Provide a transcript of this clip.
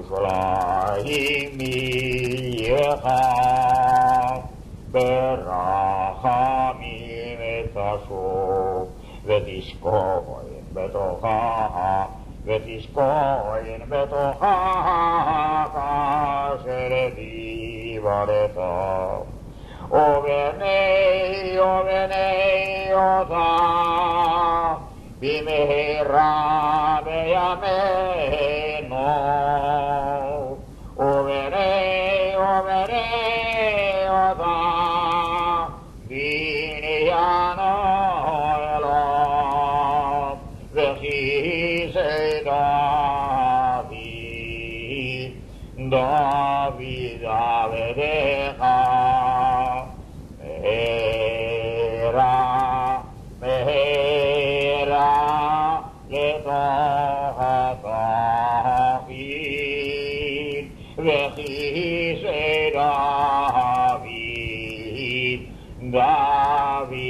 ירושלים עירך ברחמים תשוב ותשכון בתוכה ותשכון בתוכה כאשר דיברת ובני אותה במהרה בימינו ובני אותה בניינו אלוה וכיסא דוד עבדך מהרה לתוך התחתית וכיסא דוד